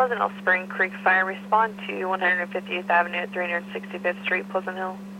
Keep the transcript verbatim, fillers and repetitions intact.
Pleasant Hill Spring Creek Fire, respond to one hundred fiftieth Avenue at three hundred sixty-fifth Street, Pleasant Hill.